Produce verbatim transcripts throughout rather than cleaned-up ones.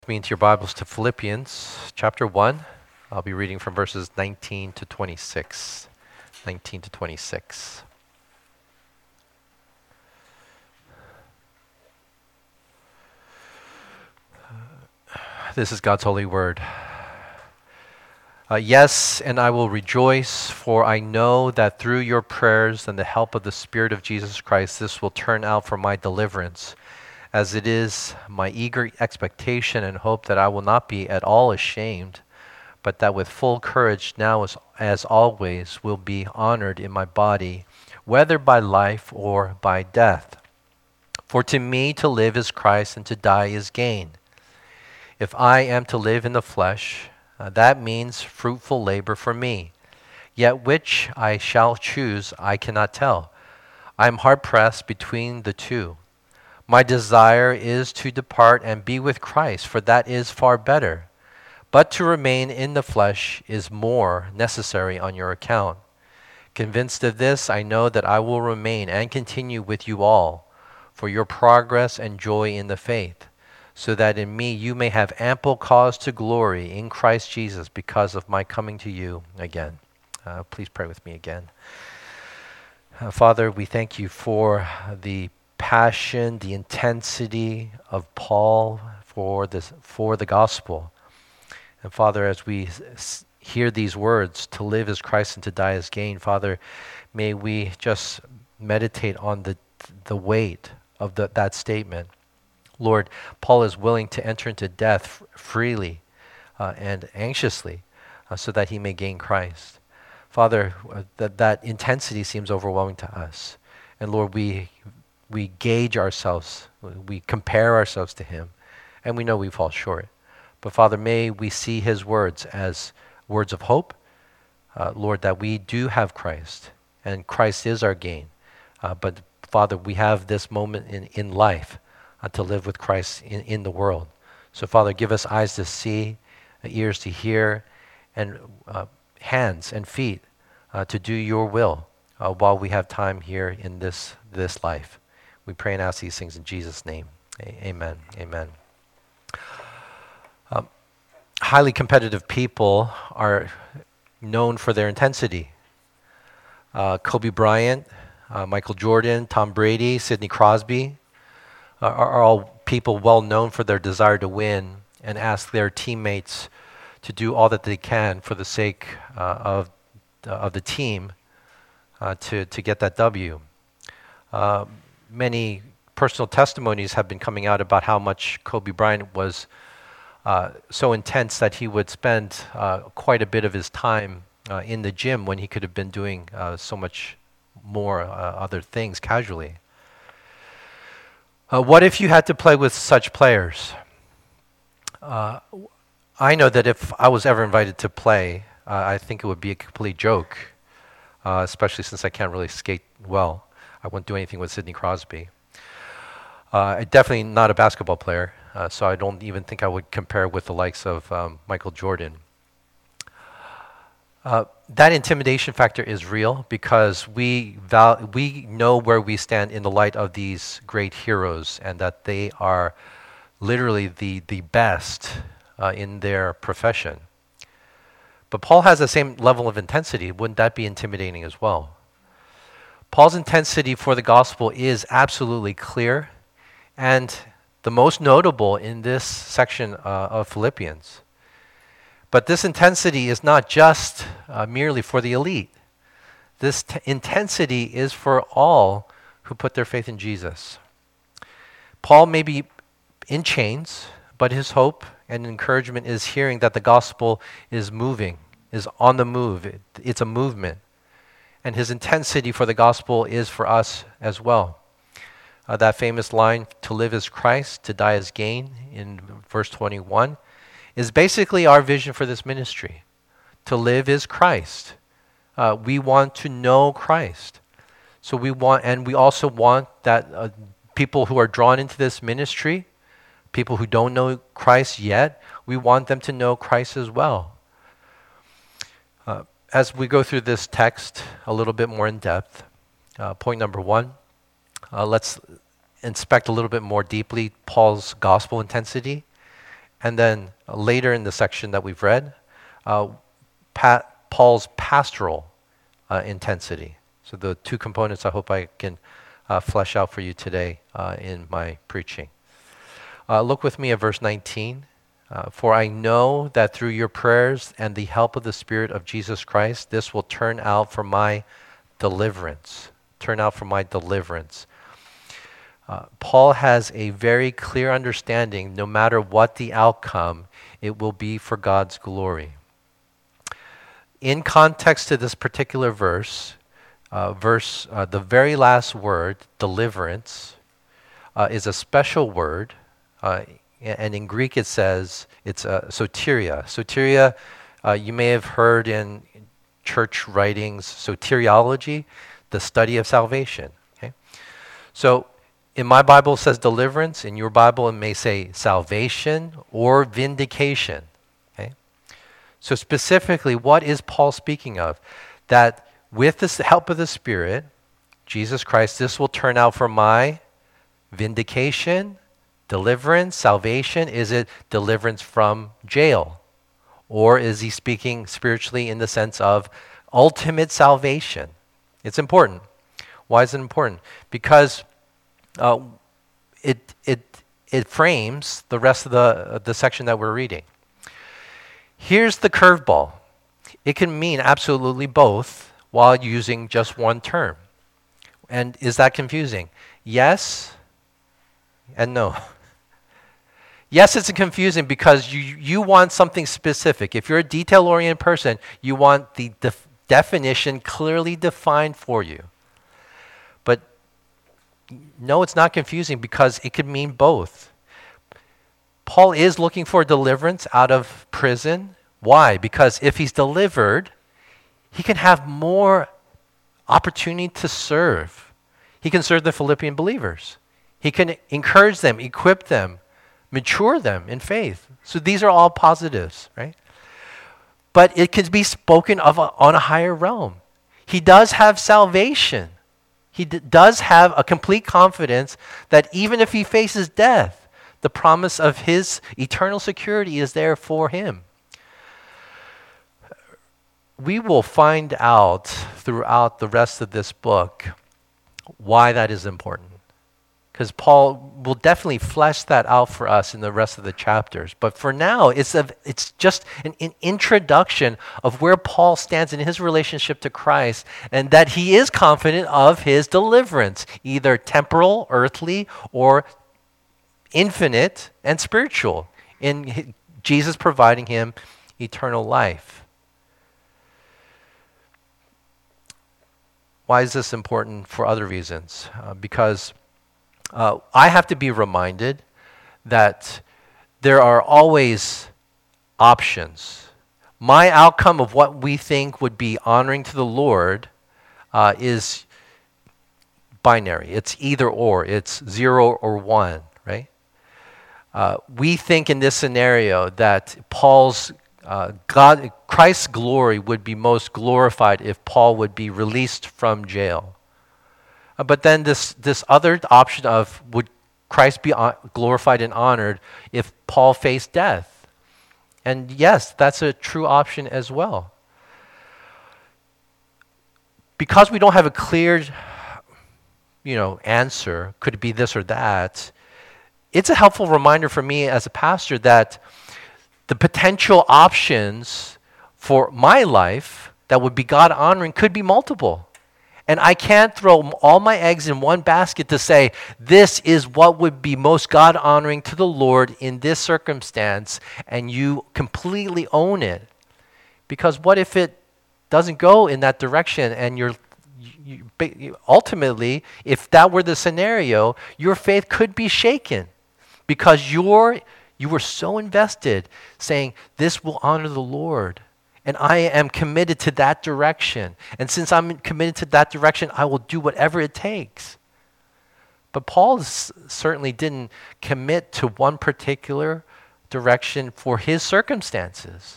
Me into your Bibles to Philippians chapter one. I'll be reading from verses nineteen to twenty-six. nineteen to twenty-six. This is God's holy word. Uh, yes, and I will rejoice, for I know that through your prayers and the help of the Spirit of Jesus Christ, this will turn out for my deliverance, as it is my eager expectation and hope that I will not be at all ashamed, but that with full courage now as, as always will be honored in my body, whether by life or by death. For to me to live is Christ and to die is gain. If I am to live in the flesh, uh, that means fruitful labor for me. Yet which I shall choose I cannot tell. I am hard-pressed between the two. My desire is to depart and be with Christ, for that is far better. But to remain in the flesh is more necessary on your account. Convinced of this, I know that I will remain and continue with you all for your progress and joy in the faith, so that in me you may have ample cause to glory in Christ Jesus because of my coming to you again. Uh, please pray with me again. Uh, Father, we thank you for the passion, the intensity of Paul for this, for the gospel. And Father, as we s- hear these words, to live is Christ and to die is gain, Father, may we just meditate on the the weight of the, that statement. Lord, Paul is willing to enter into death f- freely uh, and anxiously uh, so that he may gain Christ. Father, uh, that that intensity seems overwhelming to us. And Lord, we we gauge ourselves, we compare ourselves to him, and we know we fall short. But Father, may we see his words as words of hope, uh, Lord, that we do have Christ, and Christ is our gain. Uh, but Father, we have this moment in, in life uh, to live with Christ in, in the world. So Father, give us eyes to see, uh, ears to hear, and uh, hands and feet uh, to do your will uh, while we have time here in this this life. We pray and ask these things in Jesus' name. A- amen. Amen. Um, highly competitive people are known for their intensity. Uh, Kobe Bryant, uh, Michael Jordan, Tom Brady, Sidney Crosby uh, are, are all people well known for their desire to win and ask their teammates to do all that they can for the sake uh, of uh, of the team uh, to to get that W. Uh, many personal testimonies have been coming out about how much Kobe Bryant was uh, so intense that he would spend uh, quite a bit of his time uh, in the gym when he could have been doing uh, so much more uh, other things casually. Uh, what if you had to play with such players? Uh, I know that if I was ever invited to play, uh, I think it would be a complete joke, uh, especially since I can't really skate well. I wouldn't do anything with Sidney Crosby. Uh, definitely not a basketball player, uh, so I don't even think I would compare with the likes of um, Michael Jordan. Uh, that intimidation factor is real because we val- we know where we stand in the light of these great heroes and that they are literally the, the best uh, in their profession. But Paul has the same level of intensity. Wouldn't that be intimidating as well? Paul's intensity for the gospel is absolutely clear, and the most notable in this section uh, of Philippians. But this intensity is not just uh, merely for the elite. This t- intensity is for all who put their faith in Jesus. Paul may be in chains, but his hope and encouragement is hearing that the gospel is moving, is on the move. It, it's a movement. And his intensity for the gospel is for us as well. Uh, that famous line, to live is Christ, to die is gain, in verse twenty-one, is basically our vision for this ministry. To live is Christ. Uh, we want to know Christ. So we want, and we also want that uh, people who are drawn into this ministry, people who don't know Christ yet, we want them to know Christ as well. Uh, As we go through this text a little bit more in depth, uh, point number one, uh, let's inspect a little bit more deeply Paul's gospel intensity and then later in the section that we've read, uh, pa- Paul's pastoral uh, intensity. So the two components I hope I can uh, flesh out for you today uh, in my preaching. Uh, look with me at verse nineteen. Uh, For I know that through your prayers and the help of the Spirit of Jesus Christ, this will turn out for my deliverance. Turn out for my deliverance. Uh, Paul has a very clear understanding, no matter what the outcome, it will be for God's glory. In context to this particular verse, uh, verse uh, the very last word, deliverance, uh, is a special word. Uh, and in Greek it says it's uh, soteria. Soteria, uh, you may have heard in church writings, soteriology, the study of salvation. Okay? So in my Bible it says deliverance. In your Bible it may say salvation or vindication. Okay? So specifically, what is Paul speaking of? That with the help of the Spirit, Jesus Christ, this will turn out for my vindication, deliverance, salvation. Is it deliverance from jail? Or is he speaking spiritually in the sense of ultimate salvation? It's important. Why is it important? Because uh, it it it frames the rest of the uh, the section that we're reading. Here's the curveball. It can mean absolutely both while using just one term. And is that confusing? Yes and no. Yes, it's confusing because you, you want something specific. If you're a detail-oriented person, you want the def- definition clearly defined for you. But no, it's not confusing because it could mean both. Paul is looking for deliverance out of prison. Why? Because if he's delivered, he can have more opportunity to serve. He can serve the Philippian believers. He can encourage them, equip them, mature them in faith. So these are all positives, right? But it can be spoken of a, on a higher realm. He does have salvation. He d- does have a complete confidence that even if he faces death, the promise of his eternal security is there for him. We will find out throughout the rest of this book why that is important. Because Paul will definitely flesh that out for us in the rest of the chapters. But for now, it's a, it's just an, an introduction of where Paul stands in his relationship to Christ, and that he is confident of his deliverance, either temporal, earthly, or infinite and spiritual, in his, Jesus providing him eternal life. Why is this important? For other reasons. Uh, because Uh, I have to be reminded that there are always options. My outcome of what we think would be honoring to the Lord uh, is binary. It's either or. It's zero or one, right? Uh, we think in this scenario that Paul's uh, God, Christ's glory would be most glorified if Paul would be released from jail. But then this, this other option of would Christ be glorified and honored if Paul faced death? And yes, that's a true option as well. Because we don't have a clear, you know, answer, could it be this or that, it's a helpful reminder for me as a pastor that the potential options for my life that would be God-honoring could be multiple. And I can't throw all my eggs in one basket to say, this is what would be most God-honoring to the Lord in this circumstance, and you completely own it. Because what if it doesn't go in that direction, and you're you, you, ultimately, if that were the scenario, your faith could be shaken because you're, you were so invested saying, this will honor the Lord. And I am committed to that direction. And since I'm committed to that direction, I will do whatever it takes. But Paul s- certainly didn't commit to one particular direction for his circumstances.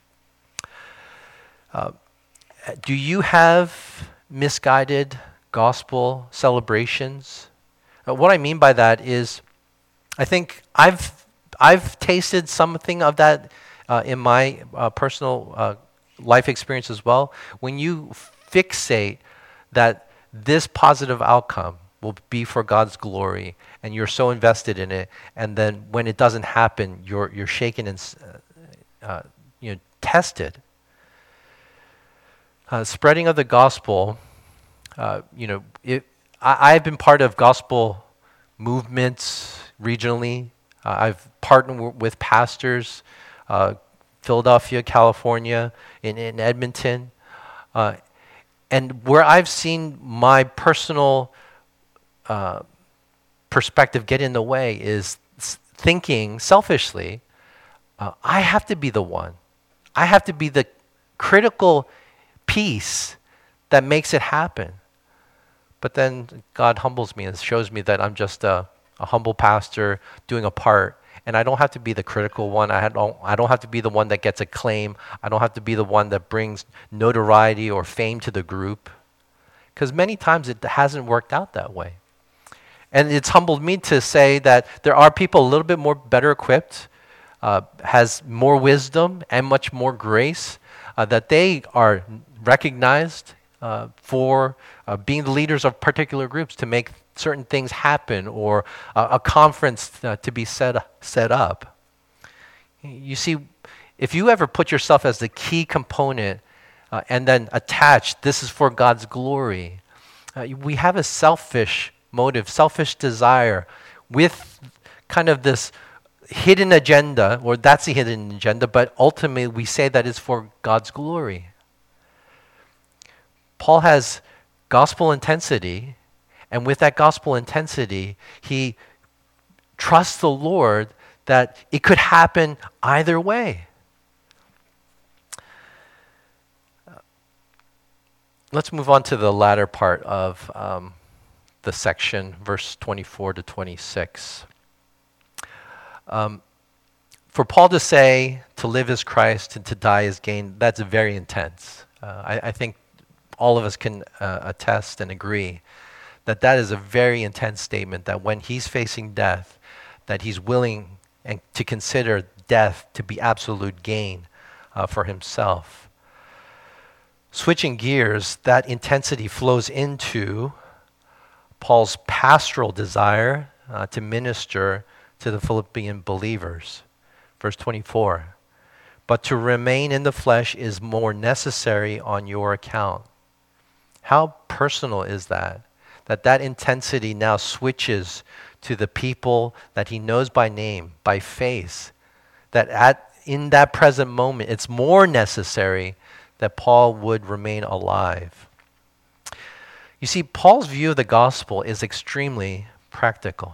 Uh, do you have misguided gospel celebrations? Uh, what I mean by that is, I think I've I've tasted something of that uh, in my uh, personal uh, life experience as well. When you fixate that this positive outcome will be for God's glory, and you're so invested in it, and then when it doesn't happen, you're you're shaken and uh, uh, you know tested. Uh, spreading of the gospel, uh, you know, it, I, I've been part of gospel movements regionally. Uh, I've partnered w- with pastors, uh, Philadelphia, California, in, in Edmonton. Uh, and where I've seen my personal uh, perspective get in the way is s- thinking selfishly, uh, I have to be the one. I have to be the critical piece that makes it happen. But then God humbles me and shows me that I'm just a, a humble pastor doing a part, and I don't have to be the critical one. I don't, I don't have to be the one that gets acclaim. I don't have to be the one that brings notoriety or fame to the group, because many times it hasn't worked out that way. And it's humbled me to say that there are people a little bit more better equipped, uh, has more wisdom and much more grace, uh, that they are recognized uh, for uh, being the leaders of particular groups to make certain things happen, or uh, a conference uh, to be set, set up. You see, if you ever put yourself as the key component uh, and then attach, this is for God's glory, uh, we have a selfish motive, selfish desire with kind of this hidden agenda, or that's the hidden agenda, but ultimately we say that it's for God's glory. Paul has gospel intensity, and with that gospel intensity, he trusts the Lord that it could happen either way. Let's move on to the latter part of um, the section, verse twenty-four to twenty-six. Um, for Paul to say, to live is Christ and to die is gain, that's very intense. Uh, I, I think all of us can uh, attest and agree that that is a very intense statement, that when he's facing death, that he's willing and to consider death to be absolute gain uh, for himself. Switching gears, that intensity flows into Paul's pastoral desire uh, to minister to the Philippian believers. Verse twenty-four, but to remain in the flesh is more necessary on your account. How personal is that? That that intensity now switches to the people that he knows by name, by face. That at in that present moment, it's more necessary that Paul would remain alive. You see, Paul's view of the gospel is extremely practical.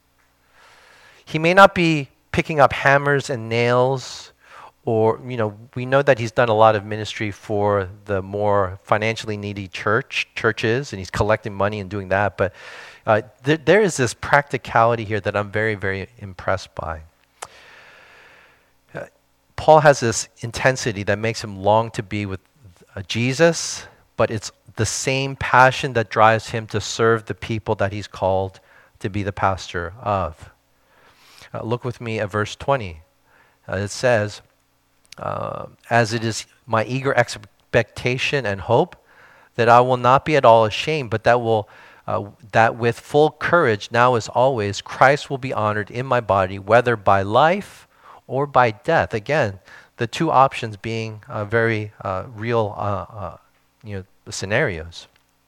He may not be picking up hammers and nails, or, you know, we know that he's done a lot of ministry for the more financially needy church, churches, and he's collecting money and doing that. But uh, th- there is this practicality here that I'm very, very impressed by. Uh, Paul has this intensity that makes him long to be with uh, Jesus, but it's the same passion that drives him to serve the people that he's called to be the pastor of. Uh, look with me at verse twenty. Uh, it says, uh, as it is my eager expectation and hope that I will not be at all ashamed, but that will uh, that with full courage now as always Christ will be honored in my body, whether by life or by death. Again, the two options being uh, very uh, real uh, uh, you know, scenarios.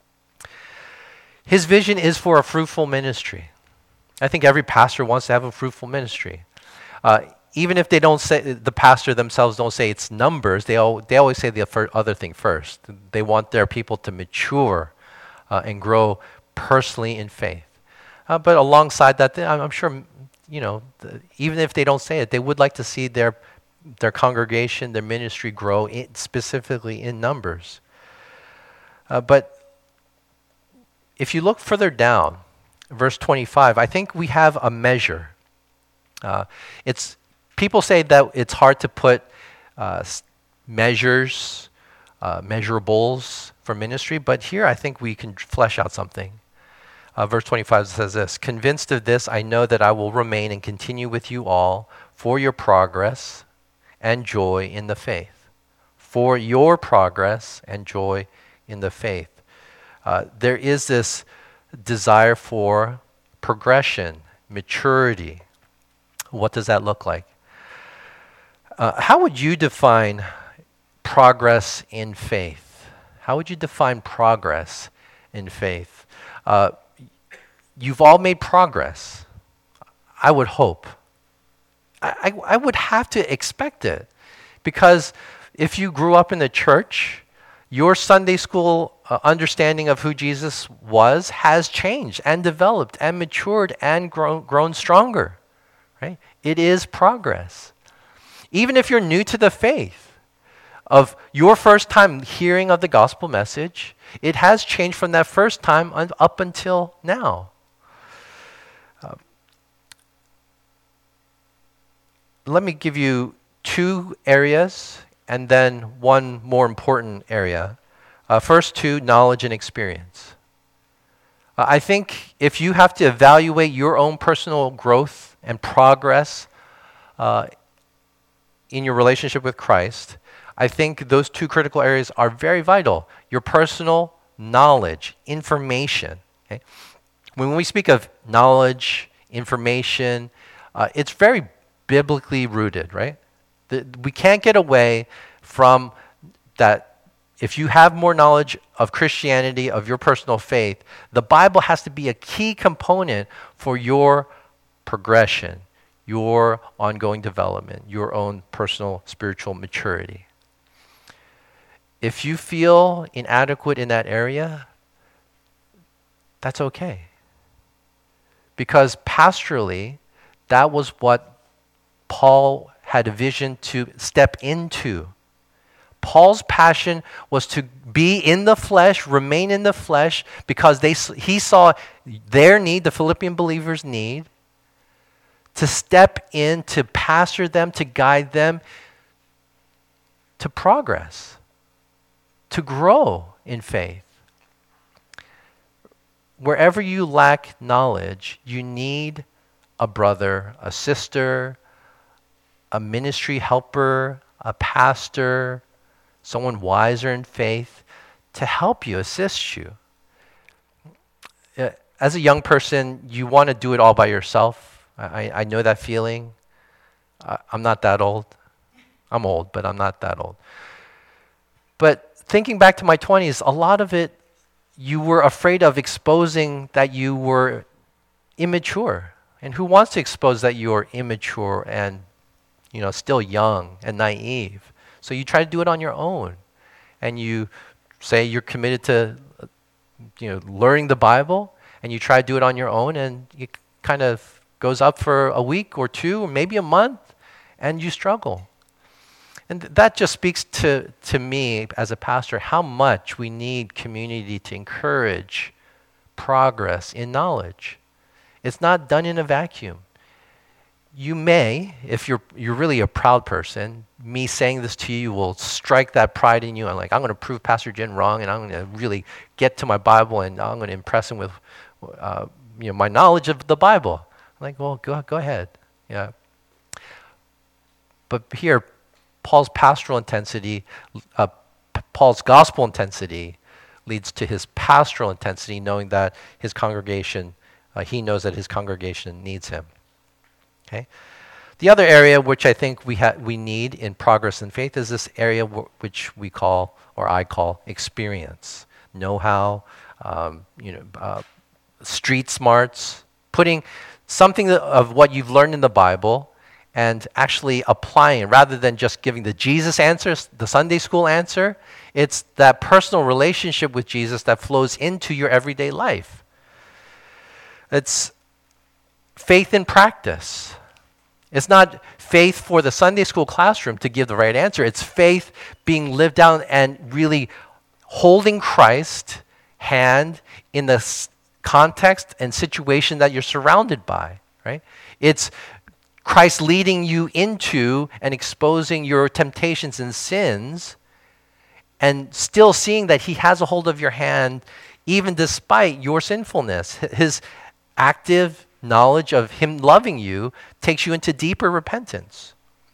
His vision is for a fruitful ministry. I think every pastor wants to have a fruitful ministry. Uh, even if they don't say, the pastor themselves don't say it's numbers, they, al- they always say the fir- other thing first. They want their people to mature uh, and grow personally in faith. Uh, but alongside that, I'm, I'm sure, you know, the, even if they don't say it, they would like to see their their congregation, their ministry grow in, specifically in numbers. Uh, but if you look further down, verse twenty-five, I think we have a measure. Uh, it's people say that it's hard to put uh, measures, uh, measurables for ministry, but here I think we can flesh out something. Uh, verse twenty-five says this, convinced of this, I know that I will remain and continue with you all for your progress and joy in the faith. For your progress and joy in the faith. Uh, there is this desire for progression, maturity. What does that look like? Uh, how would you define progress in faith? How would you define progress in faith? Uh, you've all made progress. I would hope. I, I, I would have to expect it. Because if you grew up in the church, your Sunday school uh, understanding of who Jesus was has changed and developed and matured and grown, grown stronger. Right? It is progress. Even if you're new to the faith, of your first time hearing of the gospel message, it has changed from that first time un- up until now. Uh, let me give you two areas and then one more important area. Uh, first two, knowledge and experience. Uh, I think if you have to evaluate your own personal growth and progress uh, in your relationship with Christ, I think those two critical areas are very vital. Your personal knowledge, information. Okay? When we speak of knowledge, information, uh, it's very biblically rooted, right? The, we can't get away from that. If you have more knowledge of Christianity, of your personal faith, the Bible has to be a key component for your progression, your ongoing development, your own personal spiritual maturity. If you feel inadequate in that area, that's okay. Because pastorally, that was what Paul had a vision to step into. Paul's passion was to be in the flesh, remain in the flesh, because they, he saw their need, the Philippian believers' need, to step in, to pastor them, to guide them to progress, to grow in faith. Wherever you lack knowledge, you need a brother, a sister, a ministry helper, a pastor, someone wiser in faith to help you, assist you. As a young person, you want to do it all by yourself. I, I know that feeling. I, I'm not that old. I'm old, but I'm not that old. But thinking back to my twenties, a lot of it, you were afraid of exposing that you were immature. And who wants to expose that you are immature and, you know, still young and naive? So you try to do it on your own. And you say you're committed to, you know, learning the Bible, and you try to do it on your own, and it kind of goes up for a week or two or maybe a month, and you struggle. And that just speaks to, to me as a pastor how much we need community to encourage progress in knowledge. It's not done in a vacuum. You may, if you're you're really a proud person, me saying this to you will strike that pride in you. I'm like, I'm going to prove Pastor Jin wrong, and I'm going to really get to my Bible, and I'm going to impress him with uh, you know, my knowledge of the Bible. I'm like, well, go go ahead. Yeah. But here, Paul's pastoral intensity, uh, P- Paul's gospel intensity leads to his pastoral intensity, knowing that his congregation, uh, he knows that his congregation needs him. Okay. The other area which I think we ha- we need in progress in faith is this area w- which we call, or I call, experience, know-how, um, you know, uh, street smarts, putting something of what you've learned in the Bible and actually applying, rather than just giving the Jesus answer, the Sunday school answer. It's that personal relationship with Jesus that flows into your everyday life. It's faith in practice. It's not faith for the Sunday school classroom to give the right answer. It's faith being lived out and really holding Christ's hand in the s- context and situation that you're surrounded by, right? It's Christ leading you into and exposing your temptations and sins, and still seeing that he has a hold of your hand even despite your sinfulness. His active, knowledge of him loving you takes you into deeper repentance.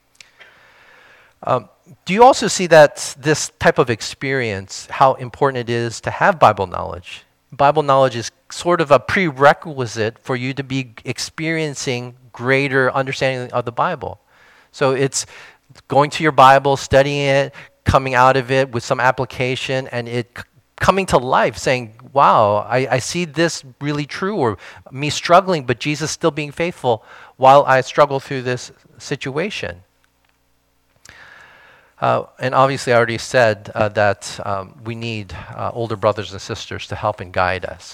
Um, do you also see that this type of experience, how important it is to have Bible knowledge? Bible knowledge is sort of a prerequisite for you to be experiencing greater understanding of the Bible. So it's going to your Bible, studying it, coming out of it with some application, and it c- coming to life, saying, wow, I, I see this really true, or me struggling, but Jesus still being faithful while I struggle through this situation. Uh, and obviously, I already said uh, that um, we need uh, older brothers and sisters to help and guide us.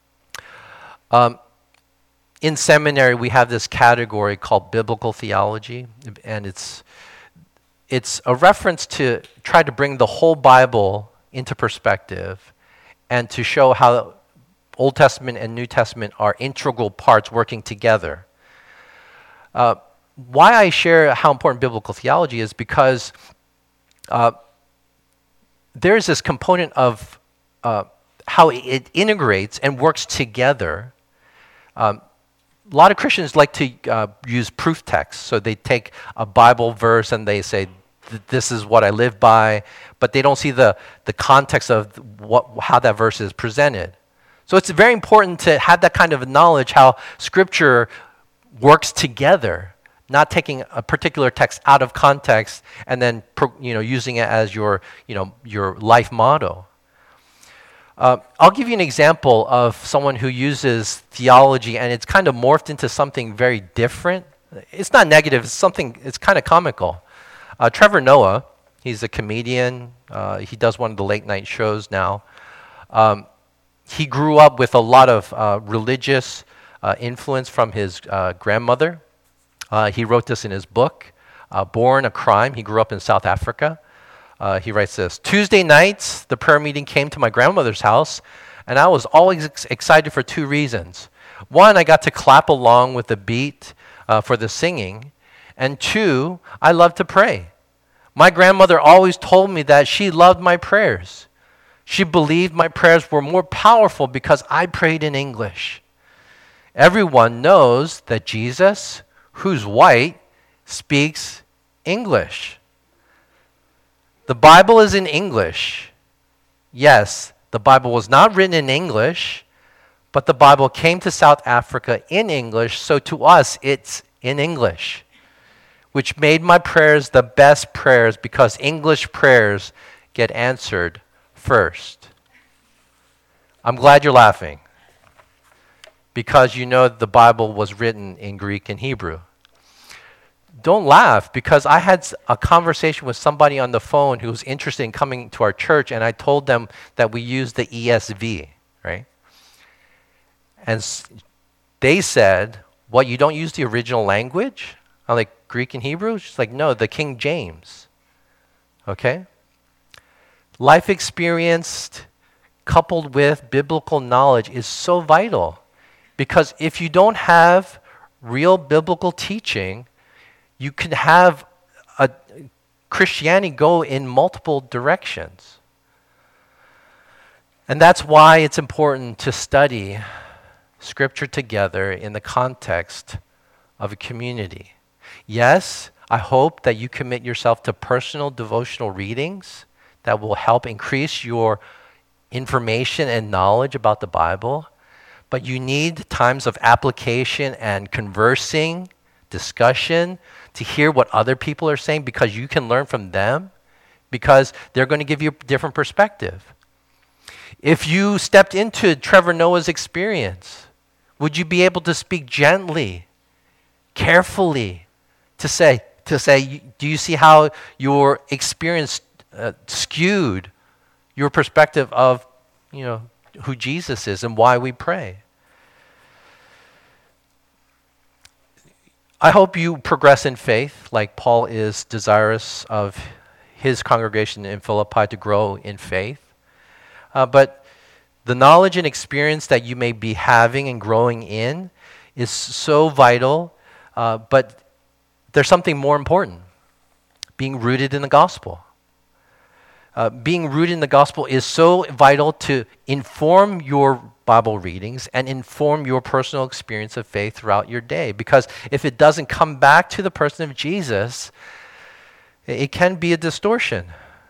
Um, in seminary, we have this category called biblical theology, and it's it's a reference to try to bring the whole Bible into perspective and to show how Old Testament and New Testament are integral parts working together. Uh, why I share how important biblical theology is because Uh, there's this component of uh, how it integrates and works together. Um, a lot of Christians like to uh, use proof texts. So they take a Bible verse and they say, this is what I live by, but they don't see the, the context of what, how that verse is presented. So it's very important to have that kind of knowledge, how Scripture works together. Not taking a particular text out of context and then you know using it as your you know your life motto. Uh, I'll give you an example of someone who uses theology and it's kind of morphed into something very different. It's not negative. It's something. It's kind of comical. Uh, Trevor Noah, he's a comedian. Uh, he does one of the late night shows now. Um, he grew up with a lot of uh, religious uh, influence from his uh, grandmother. Uh, he wrote this in his book, uh, Born a Crime. He grew up in South Africa. Uh, he writes this, Tuesday nights, the prayer meeting came to my grandmother's house, and I was always ex- excited for two reasons. One, I got to clap along with the beat uh, for the singing, and two, I loved to pray. My grandmother always told me that she loved my prayers. She believed my prayers were more powerful because I prayed in English. Everyone knows that Jesus, who's white, speaks English. The Bible is in English. Yes, the Bible was not written in English, but the Bible came to South Africa in English, so to us it's in English, which made my prayers the best prayers because English prayers get answered first. I'm glad you're laughing, because you know the Bible was written in Greek and Hebrew. Don't laugh, because I had a conversation with somebody on the phone who was interested in coming to our church, and I told them that we use the E S V, right? And they said, what, you don't use the original language? I'm like, Greek and Hebrew? She's like, no, the King James. Okay? Life experience coupled with biblical knowledge is so vital. Because if you don't have real biblical teaching, you can have a Christianity go in multiple directions. And that's why it's important to study Scripture together in the context of a community. Yes, I hope that you commit yourself to personal devotional readings that will help increase your information and knowledge about the Bible. But you need times of application and conversing, discussion, to hear what other people are saying, because you can learn from them, because they're going to give you a different perspective. If you stepped into Trevor Noah's experience, would you be able to speak gently, carefully, to say, to say, do you see how your experience uh, skewed your perspective of, you know, who Jesus is and why we pray? I hope you progress in faith like Paul is desirous of his congregation in Philippi to grow in faith. Uh, but the knowledge and experience that you may be having and growing in is so vital, uh, but there's something more important, being rooted in the gospel. Uh, being rooted in the gospel is so vital to inform your Bible readings and inform your personal experience of faith throughout your day. Because if it doesn't come back to the person of Jesus, it can be a distortion.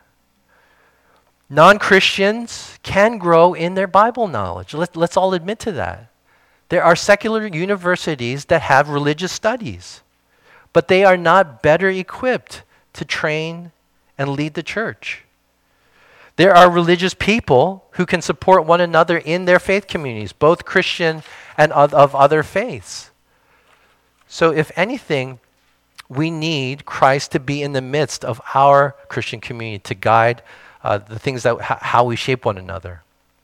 Non-Christians can grow in their Bible knowledge. Let, let's all admit to that. There are secular universities that have religious studies, but they are not better equipped to train and lead the church. There are religious people who can support one another in their faith communities, both Christian and of, of other faiths. So if anything, we need Christ to be in the midst of our Christian community to guide uh, the things that h- how we shape one another.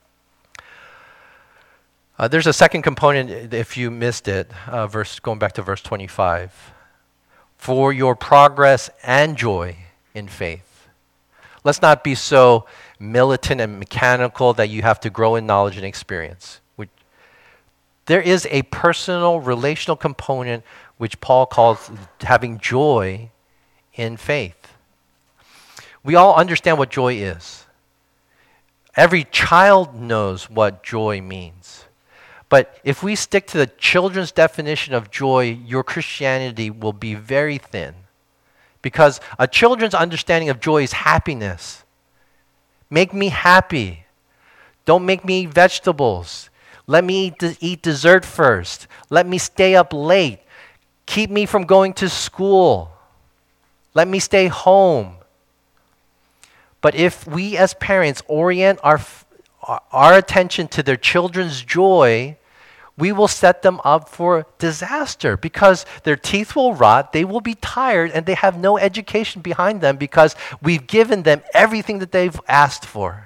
Uh, there's a second component, if you missed it, uh, verse going back to verse twenty-five. For your progress and joy in faith. Let's not be so militant and mechanical that you have to grow in knowledge and experience. We, there is a personal, relational component which Paul calls having joy in faith. We all understand what joy is. Every child knows what joy means. But if we stick to the children's definition of joy, your Christianity will be very thin. Because a children's understanding of joy is happiness. Make me happy. Don't make me eat vegetables. Let me eat, de- eat dessert first. Let me stay up late. Keep me from going to school. Let me stay home. But if we as parents orient our, our attention to their children's joy, we will set them up for disaster because their teeth will rot, they will be tired, and they have no education behind them because we've given them everything that they've asked for.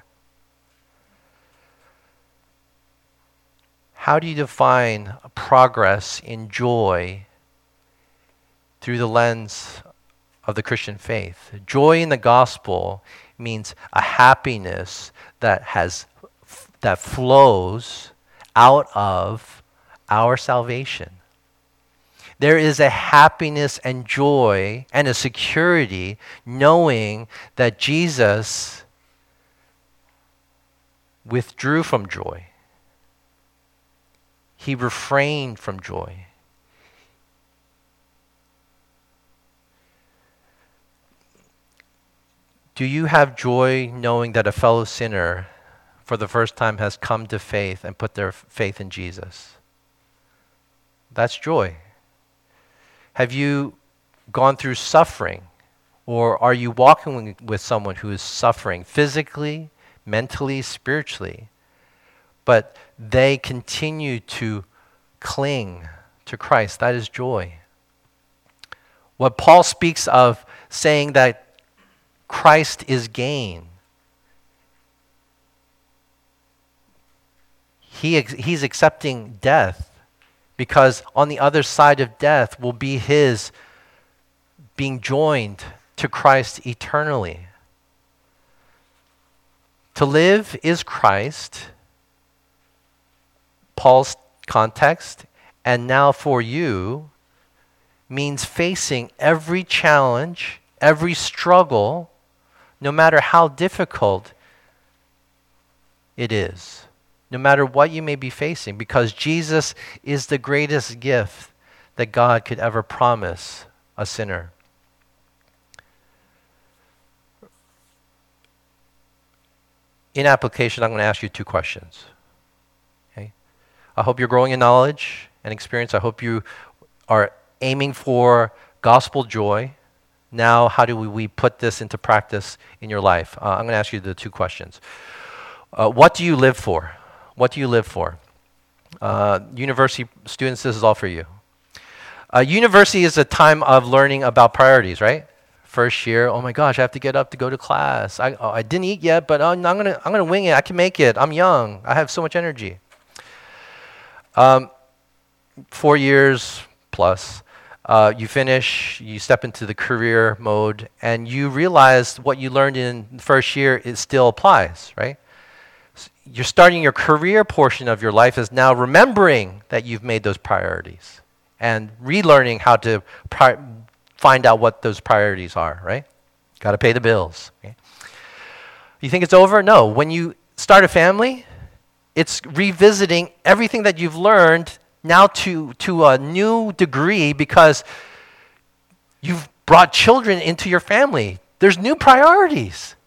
How do you define progress in joy through the lens of the Christian faith? Joy in the gospel means a happiness that has that flows out of our salvation. There is a happiness and joy and a security knowing that Jesus withdrew from joy. He refrained from joy. Do you have joy knowing that a fellow sinner for the first time has come to faith and put their faith in Jesus? That's joy. Have you gone through suffering? Or are you walking with someone who is suffering physically, mentally, spiritually, but they continue to cling to Christ? That is joy. What Paul speaks of saying that Christ is gain, he ex- he's accepting death because on the other side of death will be his being joined to Christ eternally. To live is Christ, Paul's context, and now for you means facing every challenge, every struggle, no matter how difficult it is, no matter what you may be facing, because Jesus is the greatest gift that God could ever promise a sinner. In application, I'm going to ask you two questions. Okay? I hope you're growing in knowledge and experience. I hope you are aiming for gospel joy. Now, how do we, we put this into practice in your life? Uh, I'm going to ask you the two questions. Uh, what do you live for? What do you live for? Uh, university students, this is all for you. Uh, university is a time of learning about priorities, right? First year, oh my gosh, I have to get up to go to class. I, oh, I didn't eat yet, but oh, I'm gonna I'm gonna wing it. I can make it. I'm young. I have so much energy. Um, four years plus, uh, you finish. You step into the career mode, and you realize what you learned in the first year it still applies, right? You're starting your career portion of your life is now remembering that you've made those priorities and relearning how to pri- find out what those priorities are, right? Got to pay the bills. Okay? You think it's over? No. When you start a family, it's revisiting everything that you've learned now to, to a new degree because you've brought children into your family. There's new priorities.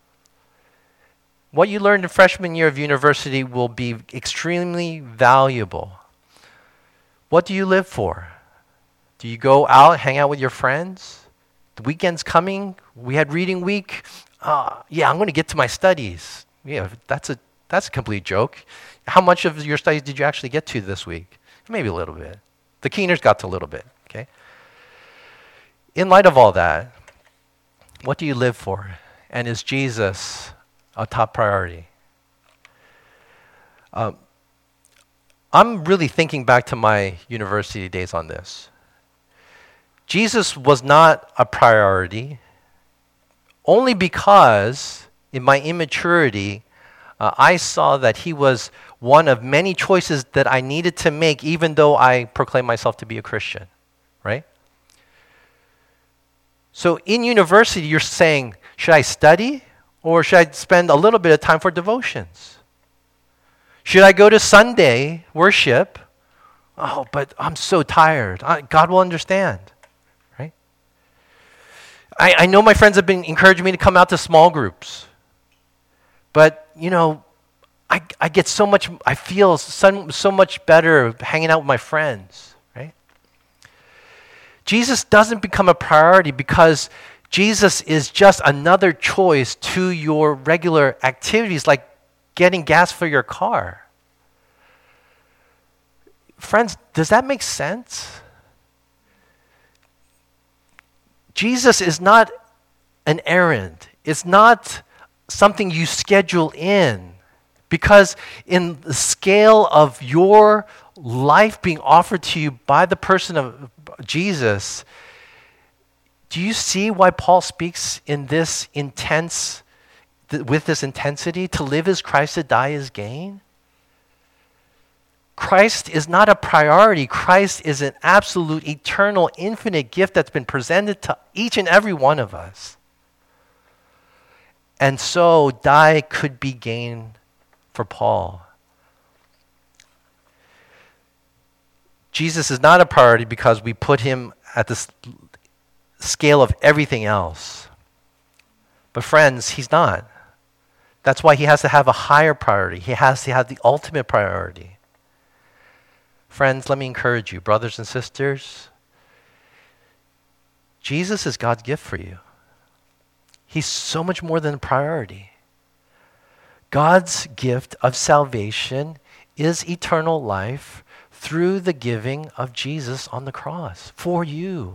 What you learned in freshman year of university will be extremely valuable. What do you live for? Do you go out, hang out with your friends? The weekend's coming. We had reading week. Uh, yeah, I'm going to get to my studies. Yeah, that's a that's a complete joke. How much of your studies did you actually get to this week? Maybe a little bit. The Keeners got to a little bit, okay? In light of all that, what do you live for? And is Jesus a top priority? Um, I'm really thinking back to my university days on this. Jesus was not a priority only because in my immaturity, uh, I saw that he was one of many choices that I needed to make even though I proclaim myself to be a Christian, right? So in university, you're saying, should I study or should I spend a little bit of time for devotions? Should I go to Sunday worship? Oh, but I'm so tired. I, God will understand, right? I, I know my friends have been encouraging me to come out to small groups. But, you know, I, I get so much, I feel so, so much better hanging out with my friends, right? Jesus doesn't become a priority because Jesus is just another choice to your regular activities like getting gas for your car. Friends, does that make sense? Jesus is not an errand. It's not something you schedule in. Because in the scale of your life being offered to you by the person of Jesus, do you see why Paul speaks in this intense, th- with this intensity? To live is Christ, to die is gain. Christ is not a priority. Christ is an absolute, eternal, infinite gift that's been presented to each and every one of us. And so, die could be gain for Paul. Jesus is not a priority because we put him at the scale of everything else. But friends, he's not. That's why he has to have a higher priority. He has to have the ultimate priority. Friends, let me encourage you, brothers and sisters. Jesus is God's gift for you. He's so much more than a priority. God's gift of salvation is eternal life through the giving of Jesus on the cross for you.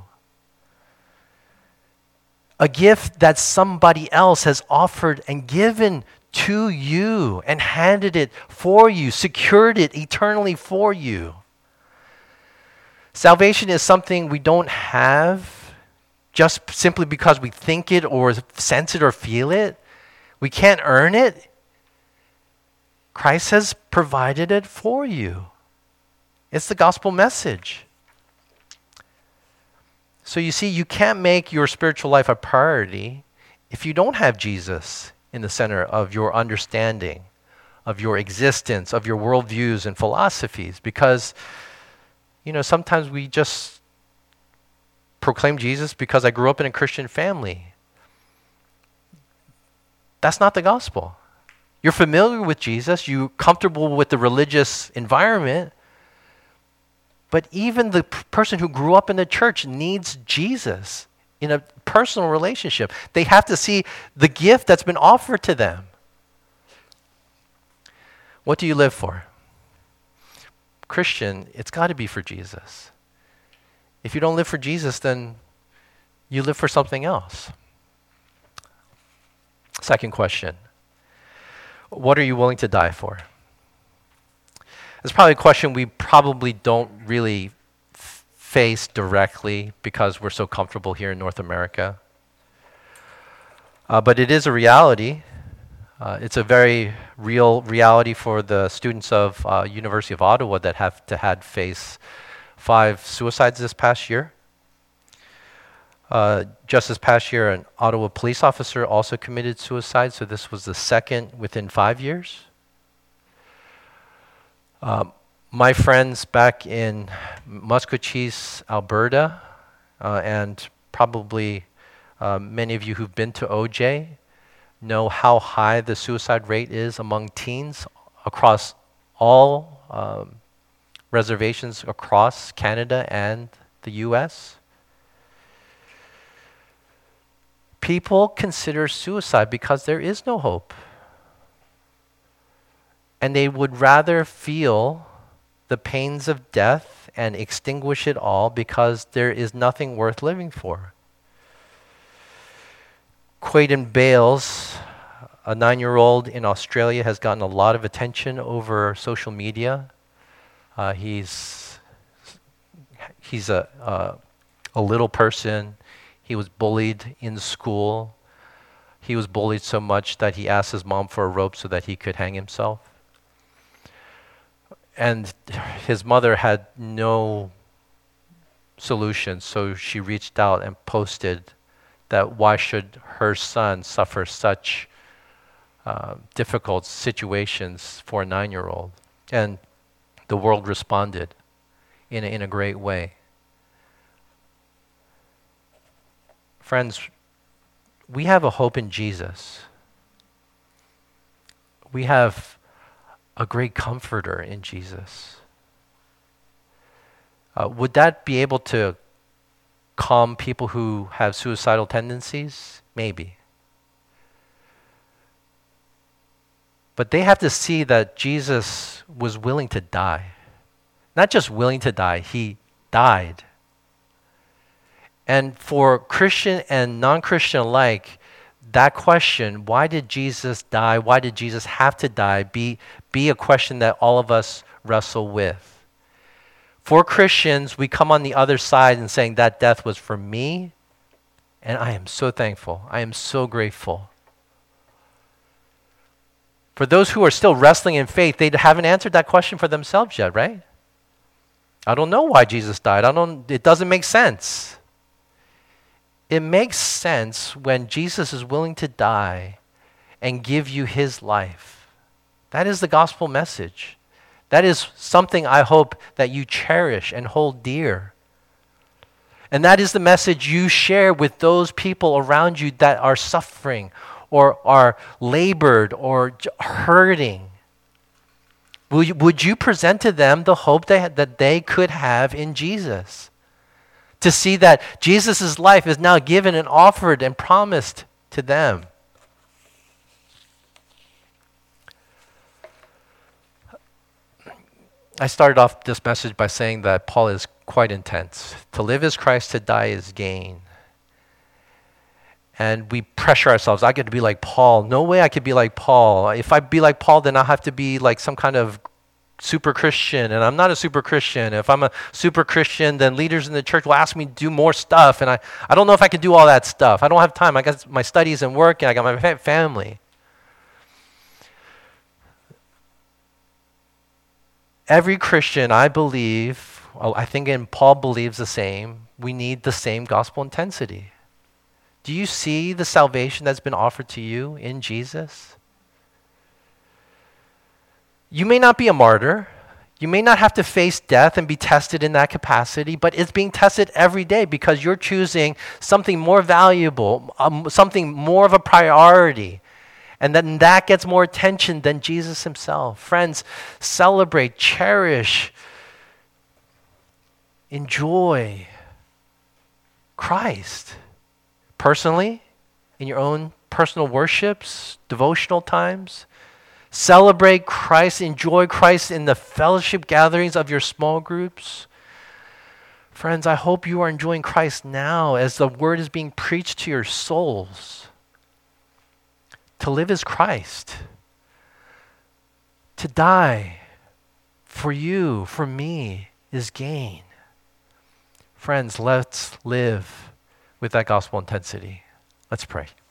A gift that somebody else has offered and given to you and handed it for you, secured it eternally for you. Salvation is something we don't have just simply because we think it or sense it or feel it. We can't earn it. Christ has provided it for you. It's the gospel message. So you see, you can't make your spiritual life a priority if you don't have Jesus in the center of your understanding, of your existence, of your worldviews and philosophies. Because, you know, sometimes we just proclaim Jesus because I grew up in a Christian family. That's not the gospel. You're familiar with Jesus, you're comfortable with the religious environment, but even the p- person who grew up in the church needs Jesus in a personal relationship. They have to see the gift that's been offered to them. What do you live for? Christian, it's got to be for Jesus. If you don't live for Jesus, then you live for something else. Second question. What are you willing to die for? It's probably a question we probably don't really f- face directly because we're so comfortable here in North America. Uh, but it is a reality. Uh, it's a very real reality for the students of uh, University of Ottawa that have to had face five suicides this past year. Uh, just this past year, an Ottawa police officer also committed suicide, so this was the second within five years. Um, my friends back in Musqueam, Alberta, uh, and probably uh, many of you who've been to O J know how high the suicide rate is among teens across all um, reservations across Canada and the U S. People consider suicide because there is no hope. And they would rather feel the pains of death and extinguish it all because there is nothing worth living for. Quaden Bales, a nine-year-old in Australia, has gotten a lot of attention over social media. Uh, he's he's a uh, a little person. He was bullied in school. He was bullied so much that he asked his mom for a rope so that he could hang himself. And his mother had no solution, so she reached out and posted that why should her son suffer such uh, difficult situations for a nine-year-old? And the world responded in a, in a great way. Friends, we have a hope in Jesus. We have a great comforter in Jesus. Uh, would that be able to calm people who have suicidal tendencies? Maybe. But they have to see that Jesus was willing to die. Not just willing to die, he died. And for Christian and non-Christian alike, that question, why did Jesus die? Why did Jesus have to die? Be, be a question that all of us wrestle with. For Christians, we come on the other side and saying that death was for me, and I am so thankful. I am so grateful. For those who are still wrestling in faith, they haven't answered that question for themselves yet, right? I don't know why Jesus died. I don't. It doesn't make sense. It makes sense when Jesus is willing to die and give you his life. That is the gospel message. That is something I hope that you cherish and hold dear. And that is the message you share with those people around you that are suffering or are labored or hurting. Will you, would you present to them the hope they, that they could have in Jesus? To see that Jesus' life is now given and offered and promised to them. I started off this message by saying that Paul is quite intense. To live is Christ, to die is gain. And we pressure ourselves. I get to be like Paul. No way I could be like Paul. If I be like Paul, then I have to be like some kind of super Christian, and I'm not a super Christian. If I'm a super Christian, then leaders in the church will ask me to do more stuff, and I, I don't know if I can do all that stuff. I don't have time. I got my studies and work, and I got my fa- family. Every Christian, I believe, I think and Paul believes the same, we need the same gospel intensity. Do you see the salvation that's been offered to you in Jesus? You may not be a martyr. You may not have to face death and be tested in that capacity, but it's being tested every day because you're choosing something more valuable, um, something more of a priority. And then that gets more attention than Jesus himself. Friends, celebrate, cherish, enjoy Christ. Personally, in your own personal worships, devotional times, celebrate Christ, enjoy Christ in the fellowship gatherings of your small groups. Friends, I hope you are enjoying Christ now as the word is being preached to your souls. To live is Christ. To die for you, for me, is gain. Friends, let's live with that gospel intensity. Let's pray.